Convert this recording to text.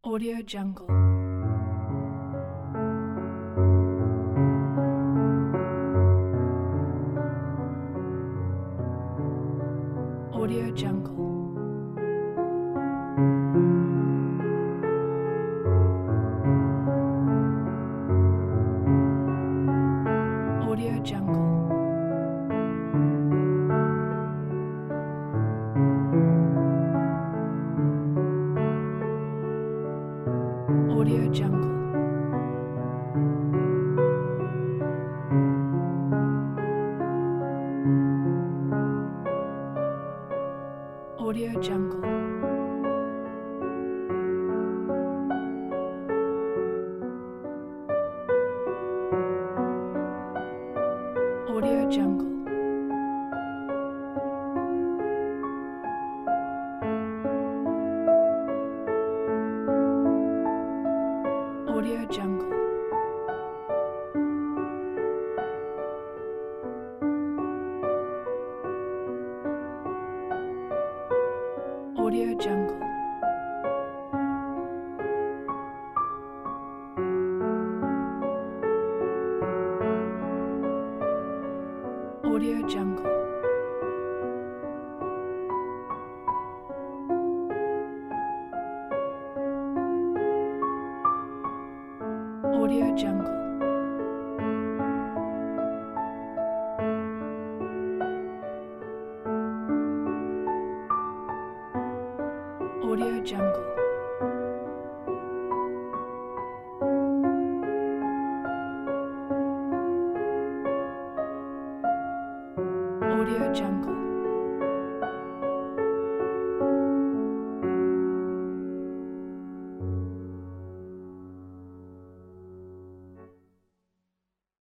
Audio Jungle. Audio Jungle. Audio Jungle. Audio Jungle. Audio Jungle. Audio Jungle. Audio Jungle. Audio Jungle. Audio Jungle. Audio Jungle. Audio Jungle. Audio Jungle.